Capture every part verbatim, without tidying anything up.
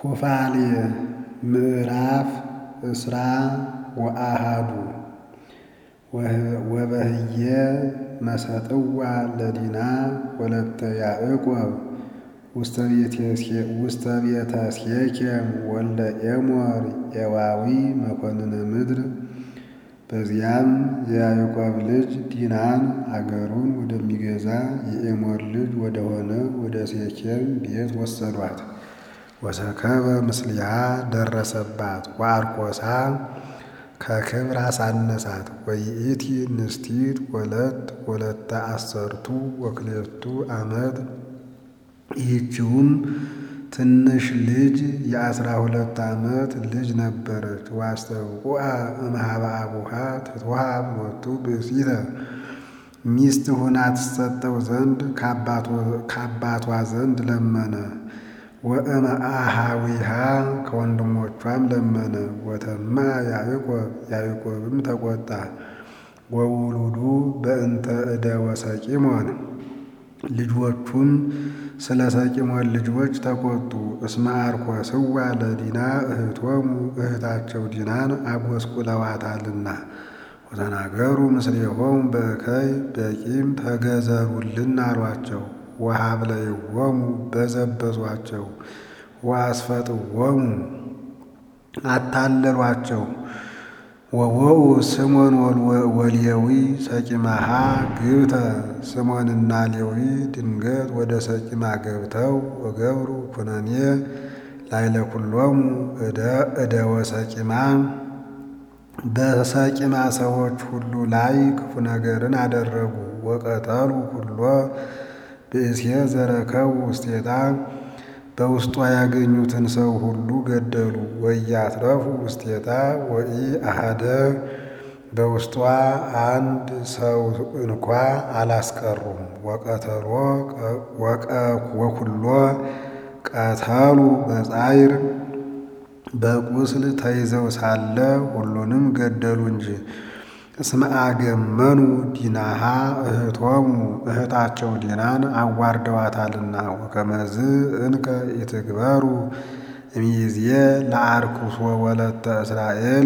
ኩፋሌ ምዕራፍ እስራ ወአሃዱ ወበህየ መሰጥዋ ለዲና ወለተ ያዕቆብ ውስተ ቤተ ሴኬም ወልደ ኤሞር ኤዋዊ መኮንነ ምድር። በዚያም የያዕቆብ ልጅ ዲናን አገሩን ወደሚገዛ የኤሞር ልጅ ወደሆነ ወደ ሴኬም ቤት ወሰዷት። ወሰከበ ምስሊሃ ደረሰባት ወአርኮሳ ከክብር አሳነሳት። ወይእቲ ንስቲት ወለት ወለተ አሰርቱ ወክልኤቱ ዓመት። ይህችውም ትንሽ ልጅ የአስራ ሁለት ዓመት ልጅ ነበረች። ዋስተብቁዐ እምኀበ አቡሃ ትትወሀብ ሎቱ ብእሲተ ሚስት ሆና ትሰጠው ዘንድ ከአባቷ ዘንድ ለመነ። ወእምአኀዊሃ ከወንድሞቿም ለመነ። ወተማ ያዕቆብ ያዕቆብም ተቆጣ። ወውሉዱ በእንተ እደ ወሰቂሞን ልጆቹም ስለ ሰቂሞን ልጆች ተቆጡ። እስመ አርኮስዋ ለዲና እህቶሙ እህታቸው ዲናን አጎስቁለዋታልና። ወተናገሩ ምስሌሆሙ በእከይ በቂም ተገዘሩልን አሏቸው። ወሀብለይዎሙ በዘበዟቸው። ወአስፈጥዎሙ አታለሏቸው። ወወኡ ስሞን ወሌዊ ሰቂማሃ ግብተ ስሞንና ሌዊ ድንገት ወደ ሰቂማ ገብተው ወገብሩ ኩነኔ ላዕለ ኩሎሙ እደ ወሰቂማ በሰቂማ ሰዎች ሁሉ ላይ ክፉ ነገርን አደረጉ። ወቀተሉ ኩሎ ብእሴ ዘረከቡ ውስቴታ በውስጧ ያገኙትን ሰው ሁሉ ገደሉ። ወኢያትረፉ ውስቴታ ወኢአሐደ በውስጧ አንድ ሰው እንኳ አላስቀሩም። ወቀተሎ ወኩሎ ቀተሉ በጻዕር በቁስል ተይዘው ሳለ ሁሉንም ገደሉ እንጂ። እስመ አገመኑ ዲናሃ እህቶሙ እህታቸው ዲናን አዋርደዋታልና። ወከመዝ እንከ ኢትግበሩ እምይእዜ ለአርኩሶ ወለተ እስራኤል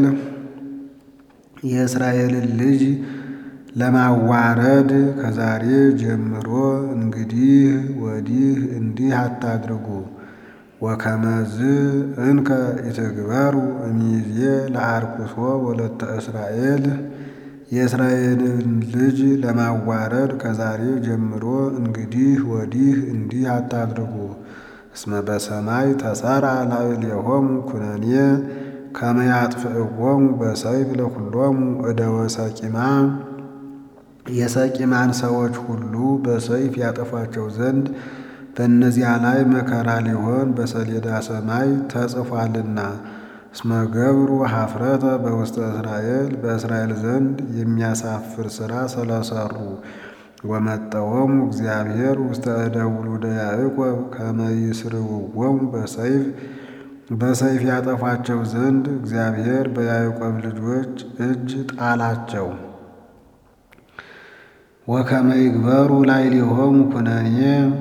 የእስራኤልን ልጅ ለማዋረድ ከዛሬ ጀምሮ እንግዲህ ወዲህ እንዲህ አታድርጉ። ወከመዝ እንከ ኢትግበሩ እምይእዜ ለአርኩሶ ወለተ እስራኤል የእስራኤልን ልጅ ለማዋረድ ከዛሬ ጀምሮ እንግዲህ ወዲህ እንዲህ አታድርጉ። እስመ በሰማይ ተሠራ ላዕሌሆሙ ኩነኔ ከመ ያጥፍእዎሙ በሰይፍ ለኵሎሙ እደ ወሰቂማ የሰቂማን ሰዎች ሁሉ በሰይፍ ያጠፏቸው ዘንድ በእነዚያ ላይ መከራ ሊሆን በሰሌዳ ሰማይ ተጽፏልና። እስመ ገብሩ ኀፍረተ በውስተ እስራኤል በእስራኤል ዘንድ የሚያሳፍር ሥራ ስለሰሩ። ወመጠወሙ እግዚአብሔር ውስተ እደ ውሉደ ያዕቆብ ከመ ይስርውዎሙ በሰይፍ በሰይፍ ያጠፏቸው ዘንድ እግዚአብሔር በያዕቆብ ልጆች እጅ ጣላቸው። ወከመ ይግበሩ ላዕሌሆሙ ኩነኔ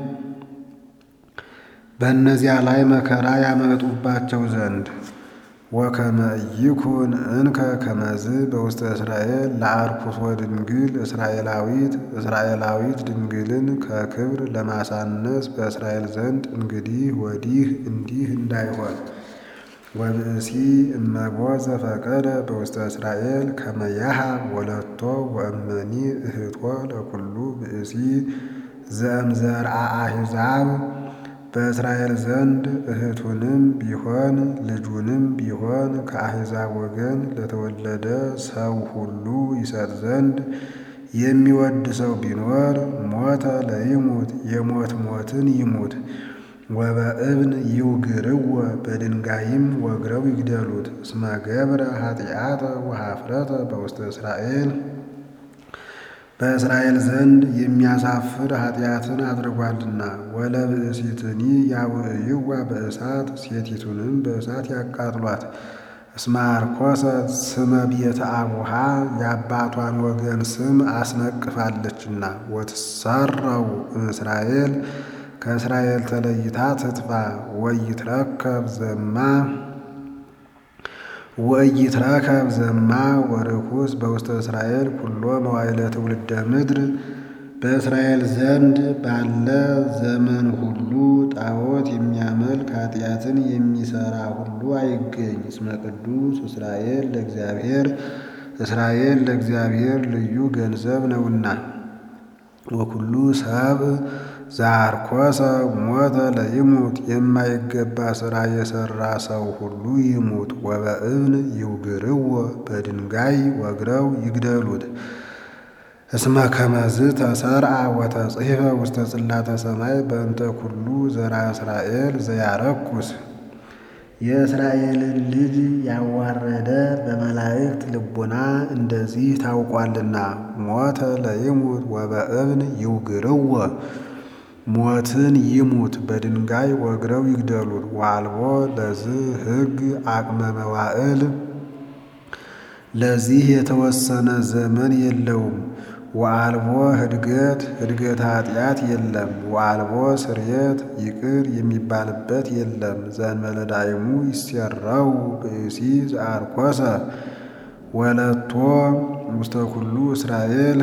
በእነዚያ ላይ መከራ ያመጡባቸው ዘንድ። ወከመ ኢይኩን እንከ ከመዝ በውስተ እስራኤል ለአርኩሶ ድንግል እስራኤላዊት እስራኤላዊት ድንግልን ከክብር ለማሳነስ በእስራኤል ዘንድ እንግዲህ ወዲህ እንዲህ እንዳይሆን። ወብእሲ እመቦ ዘፈቀደ በውስተ እስራኤል ከመ ያሃብ ወለቶ ወእመኒ እህቶ ለኵሉ ብእሲ ዘእምዘርአ አሕዛብ በእስራኤል ዘንድ እህቱንም ቢሆን ልጁንም ቢሆን ከአሕዛብ ወገን ለተወለደ ሰው ሁሉ ይሰጥ ዘንድ የሚወድ ሰው ቢኖር ሞተ ለይሙት የሞት ሞትን ይሙት። ወበእብን ይውግርዎ በድንጋይም ወግረው ይግደሉት። እስመ ገብረ ኃጢአተ ወኀፍረተ በውስተ እስራኤል በእስራኤል ዘንድ የሚያሳፍር ኃጢአትን አድርጓልና። ወለብእሲትኒ ያውዕይዋ በእሳት ሴቲቱንም በእሳት ያቃጥሏት። እስመ አርኮሰት ስመ ቤተ አቡሃ የአባቷን ወገን ስም አስነቅፋለችና። ወትሰረው እምእስራኤል ከእስራኤል ተለይታ ትጥፋ። ወይትረከብ ዘማ ወይትረከብ ዘማ ወርኩስ በውስተ እስራኤል ኩሎ መዋዕለ ትውልደ ምድር በእስራኤል ዘንድ ባለ ዘመን ሁሉ ጣዖት የሚያመልክ ኃጢአትን የሚሰራ ሁሉ አይገኝ። እስመ ቅዱስ እስራኤል ለእግዚአብሔር እስራኤል ለእግዚአብሔር ልዩ ገንዘብ ነውና። ወኩሉ ሰብ ዘአርኮሰ ሞተ ለይሙት የማይገባ ሥራ የሠራ ሰው ሁሉ ይሙት። ወበእብን ይውግርዎ በድንጋይ ወግረው ይግደሉት። እስመ ከመዝ ተሰርዐ ወተጽሕፈ ውስተ ጽላተ ሰማይ በእንተ ኩሉ ዘራ እስራኤል ዘያረኩስ የእስራኤልን ልጅ ያዋረደ በመላእክት ልቡና እንደዚህ ታውቋልና። ሞተ ለይሙት ወበእብን ይውግርዎ ሞትን ይሙት በድንጋይ ወግረው ይግደሉት። ወአልቦ ለዝህ ሕግ አቅመ መዋዕል ለዚህ የተወሰነ ዘመን የለውም። ወአልቦ ህድገት ህድገት ኃጢአት የለም። ወአልቦ ስርየት ይቅር የሚባልበት የለም። ዘእንበለ ዳይሙ ይሴረው ብእሲ ዘአርኮሰ ወለቶ ውስተ ኩሉ እስራኤል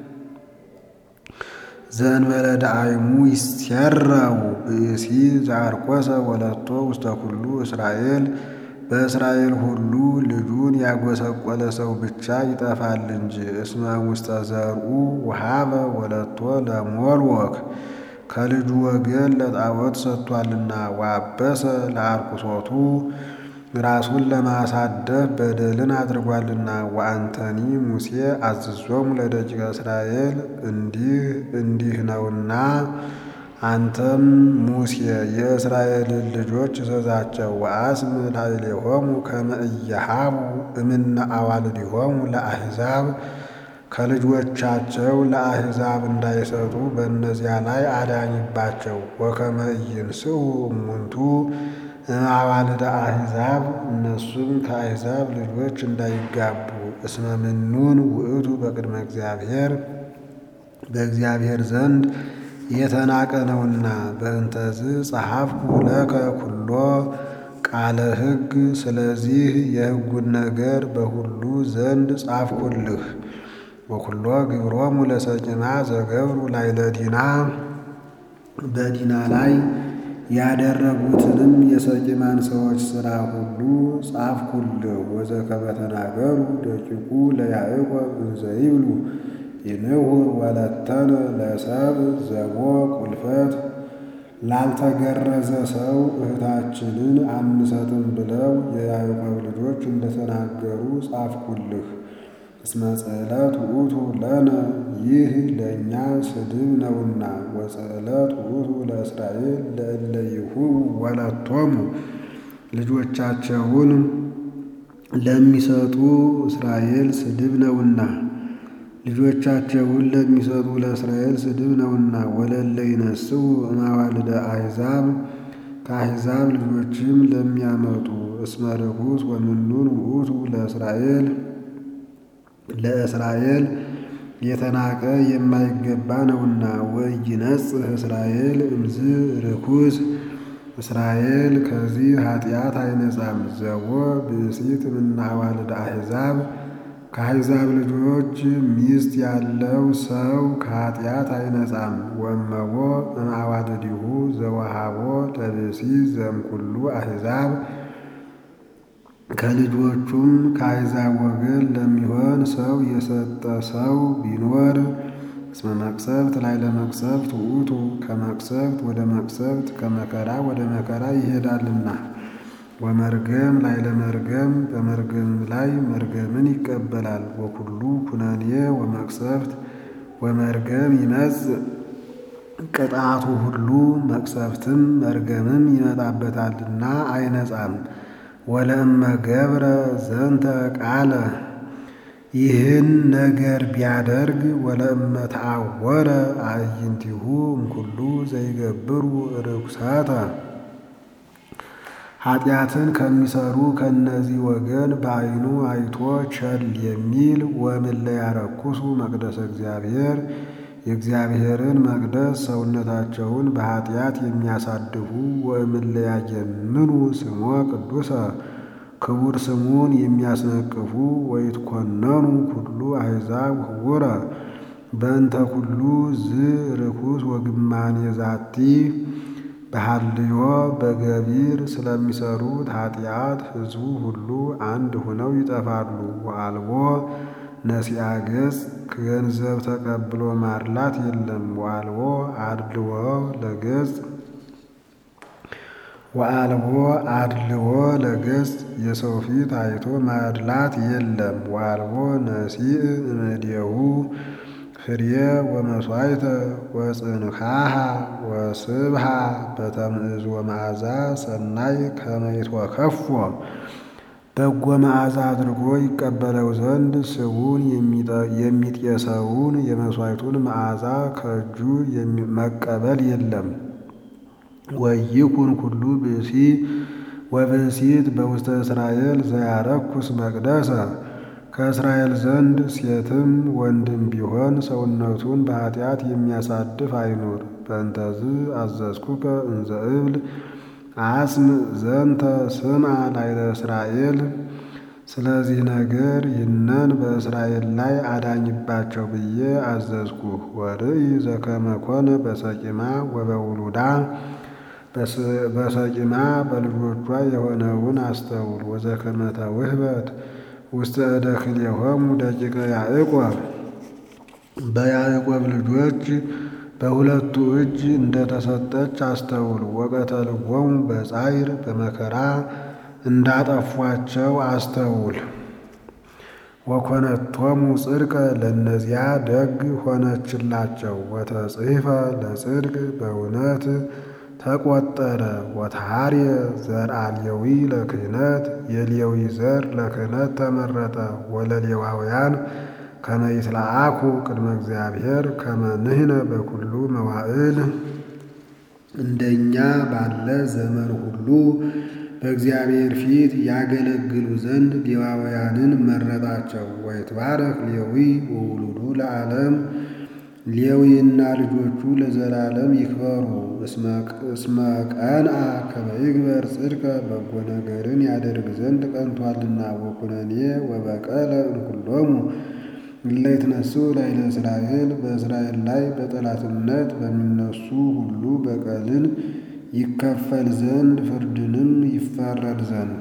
ዘእንበለ ዳይሙ ይሴረው ብእሲ ዘአርኮሰ ወለቶ ውስተ ኩሉ እስራኤል በእስራኤል ሁሉ ልጁን ያጎሰቆለ ሰው ብቻ ይጠፋል እንጂ። እስመ ውስተ ዘርኡ ወሀበ ወለቶ ለሞልወክ ከልጁ ወገን ለጣዖት ሰጥቷልና። ወአበሰ ለአርኩሶቱ ራሱን ለማሳደፍ በደልን አድርጓልና። ወአንተኒ ሙሴ አዝዞሙ ለደቂቀ እስራኤል እንዲህ እንዲህ ነውና አንተም ሙሴ የእስራኤልን ልጆች እዘዛቸው። ወአስም ላዕሌሆሙ ከመ ኢያሃቡ እምነ አዋልዲሆሙ ለአሕዛብ ከልጆቻቸው ለአሕዛብ እንዳይሰጡ በእነዚያ ላይ አዳኝባቸው። ወከመ ኢይንስኡ እሙንቱ እምአዋልደ አሕዛብ እነሱም ከአሕዛብ ልጆች እንዳይጋቡ። እስመ ምኑን ውእቱ በቅድመ እግዚአብሔር በእግዚአብሔር ዘንድ የተናቀ ነውና። በእንተዝ ጸሐፍኩ ለከ ኩሎ ቃለ ሕግ ስለዚህ የሕጉን ነገር በሁሉ ዘንድ ጻፍኩልህ። ወኩሎ ግብሮሙ ለሰቂማ ዘገብሩ ላዕለ ዲና በዲና ላይ ያደረጉትንም የሰቂማን ሰዎች ሥራ ሁሉ ጻፍኩልህ። ወዘከመ ተናገሩ ደቂቁ ለያዕቆብ እንዘ ይብሉ ይንውር ወለተነ ለሰብእ ዘቦ ቁልፈት ላልተገረዘ ሰው እህታችንን አንሰጥም ብለው የያዕቆብ ልጆች እንደተናገሩ ጻፍኩልህ። እስመ ጽዕለት ውእቱ ለነ ይህ ለእኛ ስድብ ነውና። ወጽዕለት ውእቱ ለእስራኤል ለእለ ይሁቡ ወለቶሙ ልጆቻቸውን ለሚሰጡ እስራኤል ስድብ ነውና ልጆቻቸውን ለሚሰጡ ለእስራኤል ስድብ ነውና። ወለለ ይነስኡ እማዋልደ አሕዛብ ከአሕዛብ ልጆችም ለሚያመጡ እስመ ርኩስ ወምኑን ውእቱ ለእስራኤል ለእስራኤል የተናቀ የማይገባ ነውና። ወኢይነጽህ እስራኤል እምዝ ርኩስ እስራኤል ከዚህ ኃጢአት አይነጻም። ዘቦ ብእሲት እምነ አዋልደ አሕዛብ ከአሕዛብ ልጆች ሚስት ያለው ሰው ከኃጢአት አይነጻም። ወእመቦ እምአዋልዲሁ ዘወሃቦ ለብእሲ ዘእምኩሉ አሕዛብ ከልጆቹም ከአሕዛብ ወገን ለሚሆን ሰው የሰጠ ሰው ቢኖር እስመ መቅሰፍት ላዕለ መቅሰፍት ውእቱ ከመቅሰፍት ወደ መቅሰፍት ከመከራ ወደ መከራ ይሄዳልና። ወመርገም ላዕለ መርገም በመርገም ላይ መርገምን ይቀበላል። ወኩሉ ኩነኔ ወመቅሰፍት ወመርገም ይመጽእ ቅጣቱ ሁሉ መቅሰፍትም መርገምም ይመጣበታልና አይነጻም። ወለእመ ገብረ ዘንተ ቃለ ይህን ነገር ቢያደርግ ወለእመ ተአወረ አዕይንቲሁ እምኩሉ ዘይገብሩ ርኩሳተ ኃጢአትን ከሚሰሩ ከእነዚህ ወገን በዓይኑ አይቶ ቸል የሚል ወእምእለ ያረኩሱ መቅደሰ እግዚአብሔር የእግዚአብሔርን መቅደስ ሰውነታቸውን በኃጢአት የሚያሳድፉ ወእምለያየምኑ ስሞ ቅዱሰ ክቡር ስሙን የሚያስነቅፉ ወይትኮነኑ ኩሉ አሕዛብ ህቡረ በእንተ ኩሉ ዝ ርኩስ ወግማኔ ዛቲ በሃልዮ በገቢር ስለሚሰሩት ኃጢአት ሕዝቡ ሁሉ አንድ ሆነው ይጠፋሉ። ወአልቦ ነሲአ ገጽ ገንዘብ ተቀብሎ ማድላት የለም። ወአልቦ አድልዎ ለገጽ ወአልቦ አድልዎ ለገጽ የሰው ፊት አይቶ ማድላት የለም። ወአልቦ ነሲእ እምኔሁ ፍሬ ወመሥዋዕተ ወጽንሐሃ ወስብሃ በተምዕዝ ወመዓዛ ሰናይ ከመ ይትወከፎ በጎ መዓዛ አድርጎ ይቀበለው ዘንድ ስቡን የሚጤሰውን የመሥዋዕቱን መዓዛ ከእጁ መቀበል የለም። ወይኩን ኩሉ ብእሲ ወብእሲት በውስተ እስራኤል ዘያረኩስ መቅደሰ ከእስራኤል ዘንድ ሴትም ወንድም ቢሆን ሰውነቱን በኃጢአት የሚያሳድፍ አይኑር። በእንተዝ አዘዝኩከ እንዘ እብል አስም ዘንተ ስምዐ ላዕለ እስራኤል ስለዚህ ነገር ይህንን በእስራኤል ላይ አዳኝባቸው ብዬ አዘዝኩህ። ወርኢ ዘከመ ኮነ በሰቂማ ወበውሉዳ በሰቂማ በልጆቿ የሆነውን አስተውል። ወዘከመ ተውህበት ውስተ እደ ክልኤሆሙ ደቂቀ ያዕቆብ በያዕቆብ ልጆች በሁለቱ እጅ እንደተሰጠች አስተውል። ወቀተልዎሙ በጻዕር በመከራ እንዳጠፏቸው አስተውል። ወኮነቶሙ ጽድቀ ለእነዚያ ደግ ሆነችላቸው። ወተጽሕፈ ለጽድቅ በእውነት ተቆጠረ። ወተሐርየ ዘርአ ሌዊ ለክህነት የሌዊ ዘር ለክህነት ተመረጠ። ወለሌዋውያን ከመ ይትለአኩ ቅድመ እግዚአብሔር ከመ ንሕነ በኩሉ መዋዕል እንደኛ ባለ ዘመን ሁሉ በእግዚአብሔር ፊት ያገለግሉ ዘንድ ሌዋውያንን መረጣቸው። ወይትባረክ ሌዊ ወውሉዱ ለዓለም ሌዊና ልጆቹ ለዘላለም ይክበሩ። እስመ ቀንአ ከመ ይግበር ጽድቀ በጎ ነገርን ያደርግ ዘንድ ቀንቷልና። ወኩነኔ ወበቀለ እምኩሎሙ እለ ይትነሥኡ ላዕለ እስራኤል በእስራኤል ላይ በጠላትነት በሚነሱ ሁሉ በቀልን ይከፈል ዘንድ ፍርድንም ይፈረድ ዘንድ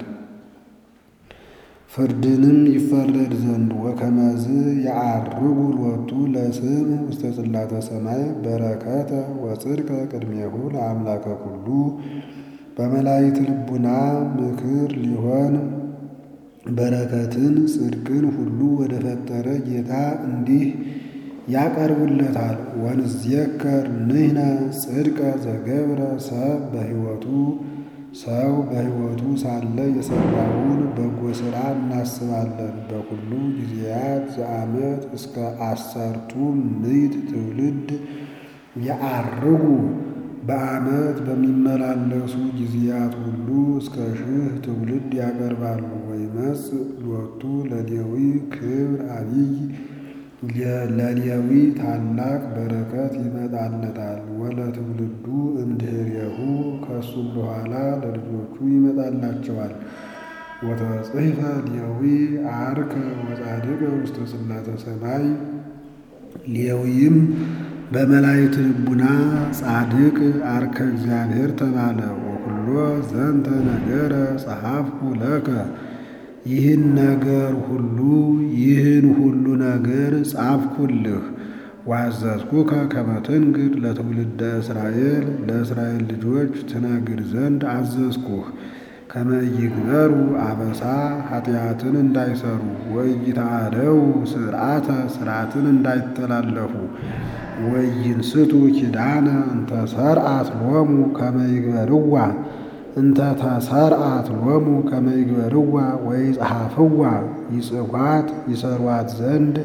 ፍርድንም ይፈረድ ዘንድ ወከመዝ ያዐርጉ ሎቱ ለስም ውስተ ጽላተ ሰማይ በረከተ ወጽድቀ ቅድሜሁ ለአምላከ ኩሉ በመላእክት ልቡና ምክር ሊሆን በረከትን ጽድቅን ሁሉ ወደ ፈጠረ ጌታ እንዲህ ያቀርቡለታል። ወንዝየከር ንሕነ ጽድቀ ዘገብረ ሰብ በሕይወቱ ሰው በሕይወቱ ሳለ የሠራውን በጎ ሥራ እናስባለን። በኩሉ ጊዜያት ዘዓመት እስከ አሰርቱ ምዕት ትውልድ ያዐርጉ በዓመት በሚመላለሱ ጊዜያት ሁሉ እስከ ሺህ ትውልድ ያቀርባሉ። ወይመጽእ ሎቱ ለሌዊ ክብር አቢይ ለሌዊ ታላቅ በረከት ይመጣለታል። ወለትውልዱ እምድኅሬሁ ከእሱም በኋላ ለልጆቹ ይመጣላቸዋል። ወተጽሕፈ ሌዊ ዐርከ ወጻድቀ ውስተ ጽላተ ሰማይ ሌዊም በመላእክት ልቡና ጻድቅ ዐርከ እግዚአብሔር ተባለ። ወኩሎ ዘንተ ነገረ ጸሐፍኩ ለከ ይህን ነገር ሁሉ ይህን ሁሉ ነገር ጻፍኩልህ። ወአዘዝኩከ ከመ ትንግር ለትውልደ እስራኤል ለእስራኤል ልጆች ትነግር ዘንድ አዘዝኩህ። ከመ ይግበሩ አበሳ ኃጢአትን እንዳይሰሩ ወኢይትዓደው ሥርዓተ ሥርዓትን እንዳይተላለፉ ወኢይንስቱ ኪዳነ እንተ ሠርዓት ሎሙ ከመ ይግበርዋ እንተ ተሠርዓት ሎሙ ከመ ይግበርዋ ወይጽሐፍዋ ይጽፏት ይሰሯት ዘንድ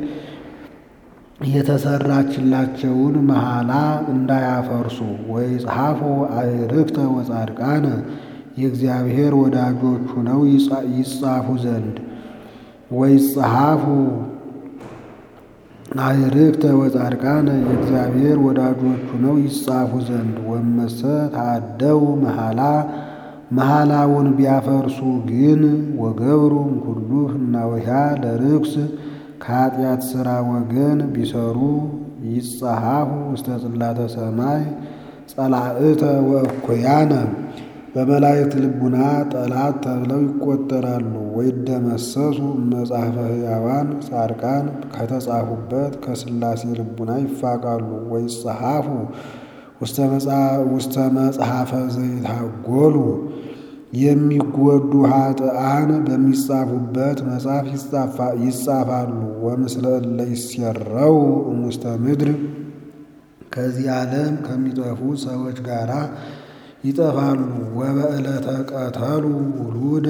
የተሰራችላቸውን መሐላ እንዳያፈርሱ። ወይጽሐፉ አዕርክተ ወጻድቃነ የእግዚአብሔር ወዳጆች ሆነው ይጻፉ ዘንድ። ወይጽሐፉ አዕርክተ ወጻድቃነ የእግዚአብሔር ወዳጆቹ ነው ይጻፉ ዘንድ። ወመሰ ታደው መሐላ መሐላውን ቢያፈርሱ ግን ወገብሩ እምኩሉ ፍናዊሃ ለርክስ ከኃጢአት ሥራ ወገን ቢሰሩ ይጸሐፉ ውስተ ጽላተ ሰማይ ጸላእተ ወእኩያነ በመላእክት ልቡና ጠላት ተብለው ይቆጠራሉ። ወይደመሰሱ መጽሐፈ ሕያዋን ጻድቃን ከተጻፉበት ከሥላሴ ልቡና ይፋቃሉ። ወይጸሐፉ ውስተ መጽሐፈ ዘይታጎሉ የሚጎዱ ኃጥአን በሚጻፉበት መጽሐፍ ይጻፋሉ። ወምስለ እለ ይሴረው እሙስተ ምድር ከዚህ ዓለም ከሚጠፉ ሰዎች ጋር ይጠፋሉ። ወበዕለተ ቀተሉ ውሉደ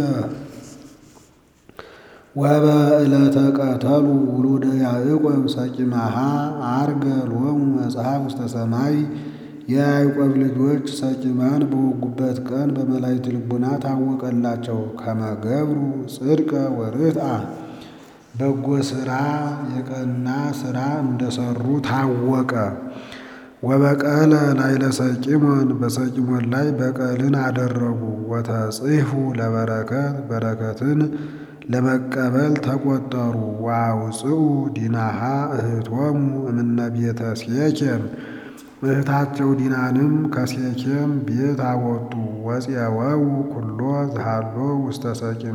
ወበዕለተ ቀተሉ ውሉደ ያዕቆብ ሰቂማሃ አርገ ሎሙ መጽሐፍ ውስተ ሰማይ የያዕቆብ ልጆች ሰቂማን በወጉበት ቀን በመላእክት ልቡና ታወቀላቸው። ከመገብሩ ጽድቀ ወርትአ በጎ ሥራ የቀና ሥራ እንደሰሩ ታወቀ። ወበቀለ ላዕለ ሰቂሞን በሰቂሞን ላይ በቀልን አደረጉ። ወተጽሕፉ ለበረከት በረከትን ለመቀበል ተቆጠሩ። ወአውፅኡ ዲናሃ እህቶሙ እምነ ቤተ ሴኬም እህታቸው ዲናንም ከሴኬም ቤት አወጡ። ወፄወው ኩሎ ዝሃሎ ውስተ ሰቂማ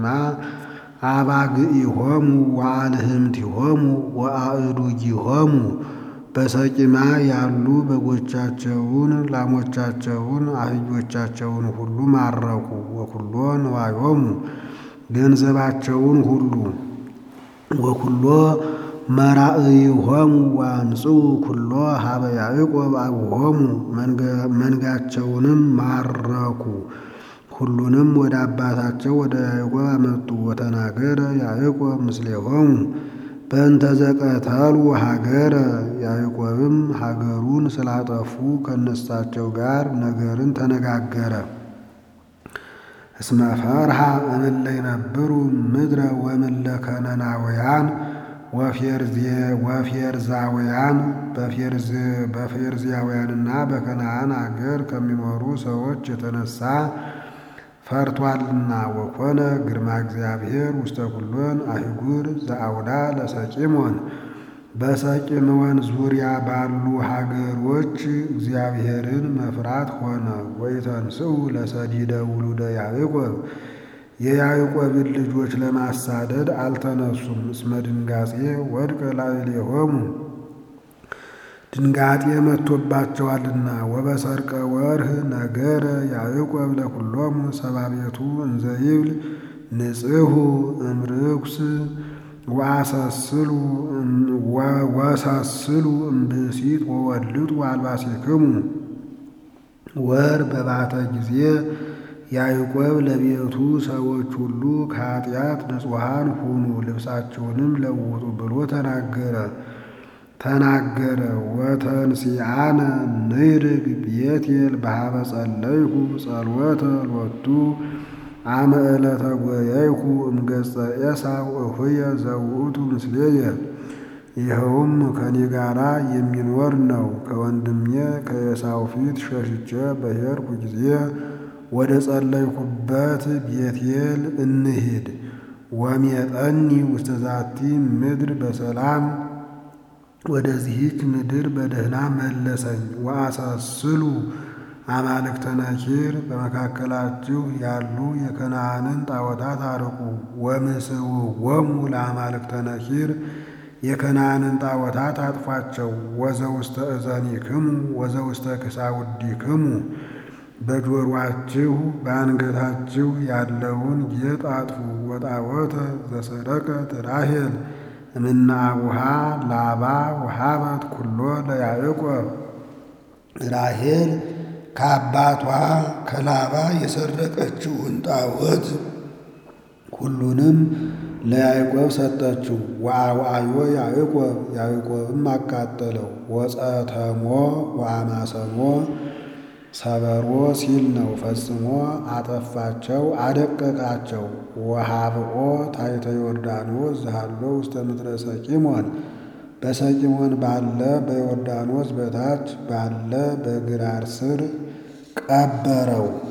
አባግኢሆሙ ወአልህምቲሆሙ ወአእዱጊሆሙ በሰቂማ ያሉ በጎቻቸውን ላሞቻቸውን አህዮቻቸውን ሁሉ ማረኩ። ወኩሎ ንዋዮሙ ገንዘባቸውን ሁሉ ወኩሎ መራእይሆሙ ወአምጽኡ ኩሎ ሀበ ያዕቆብ አብሆሙ መንጋቸውንም ማረኩ። ሁሉንም ወደ አባታቸው ወደ ያዕቆብ አመጡ። ወተናገረ ያዕቆብ ምስሌሆሙ በእንተ ዘቀተሉ ሀገረ ያዕቆብም ሀገሩን ስላጠፉ ከነሳቸው ጋር ነገርን ተነጋገረ። እስመ ፈርሃ እምእለ ይነብሩ ምድረ ወእምእለ ከነናውያን ወፌርዛውያን በፌርዛውያንና በከነዓን አገር ከሚኖሩ ሰዎች የተነሳ ፈርቷልና። ወኮነ ግርማ እግዚአብሔር ውስተ ኩሎን አህጉር ዘአውዳ ለሰቂሞን በሰቂሞን ዙሪያ ባሉ ሀገሮች እግዚአብሔርን መፍራት ሆነ። ወኢተንስኡ ለሰዲደ ውሉደ ያዕቆብ የያዕቆብን ልጆች ለማሳደድ አልተነሱም። እስመ ድንጋጼ ወድቀ ላዕሌሆሙ ድንጋጤ መጥቶባቸዋልና። ወበሰርቀ ወርህ ነገረ ያዕቆብ ለኩሎሙ ሰባቤቱ እንዘ ይብል ንጽሑ እምርኩስ ወአሰስሉ ወሳስሉ እምብእሲት ወወልጡ አልባሲክሙ። ወር በባተ ጊዜ ያዕቆብ ለቤቱ ሰዎች ሁሉ ከኃጢአት ንጹሐን ሁኑ፣ ልብሳቸውንም ለውጡ ብሎ ተናገረ ተናገረ ወተንሲአነ ንይርግ ቤቴል በሃበ ጸለይኩ ጸልወተ ሎቱ አመ ዕለተ ጐየይኩ እምገጸ ኤሳው እሁየ ዘውእቱ ምስሌየ። ይኸውም ከኔ ጋራ የሚኖር ነው። ከወንድሜ ከኤሳው ፊት ሸሽቼ በሄድኩ ጊዜ ወደ ጸለይኩበት ቤቴል እንሂድ። ወሜጠኒ ውስተ ዛቲ ምድር በሰላም ወደዚህች ምድር በደህና መለሰኝ። ወአሳስሉ አማልክተ ነኪር በመካከላችሁ ያሉ የከነዓንን ጣዖታት አርቁ። ወምስውዎሙ ለአማልክተ ነኪር የከነዓንን ጣዖታት አጥፏቸው። ወዘውስተ እዘኒክሙ ወዘውስተ ክሳውዲክሙ በጆሮአችሁ በአንገታችሁ ያለውን ጌጥ አጥፉ። ወጣዖተ ዘሰረቀት ራሔል እምነ አቡሃ ላባ ወሃበት ኩሎ ለያዕቆብ ራሔል ከአባቷ ከላባ የሰረቀችውን ጣዖት ሁሉንም ለያዕቆብ ሰጠችው። ወአውዓዮ ያዕቆብ ያዕቆብም አቃጠለው። ወጸተሞ ወአማሰሞ ሰበሮ ሲል ነው። ፈጽሞ አጠፋቸው አደቀቃቸው። ወሃብኦ ታሕተ ዮርዳኖስ ዘሃሎ ውስተ ምድረ ሰቂሞን በሰቂሞን ባለ በዮርዳኖስ በታች ባለ በግራር ስር ቀበረው።